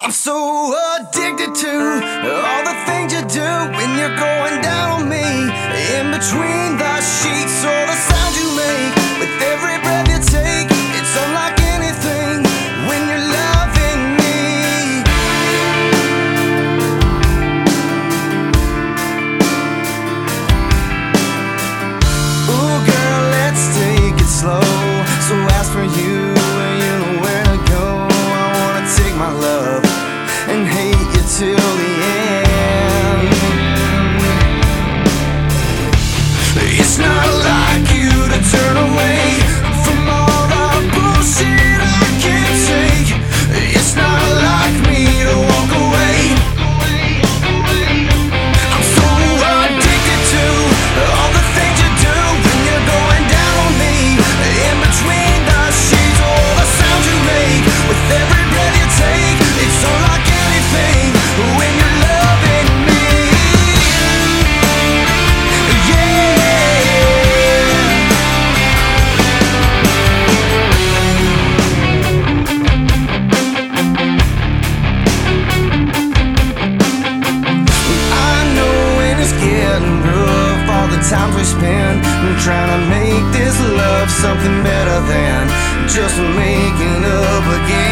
I'm so addicted to all the things you do when you're going down on me. In between the sheets, all the sounds you make with every breath you take. It's unlike anything when you're loving me. Ooh, girl, let's take it slow. So ask for you, and you know where to go. I wanna take my love and hate you till the end. It's not like you to turn away from all the bullshit I can't take. It's not like me to walk away. I'm so addicted to all the things you do when you're going down on me. In between the sheets, all the sounds you make with every breath you take. It's unlike anything when you're loving me. Times we spend trying to make this love something better than just making up again.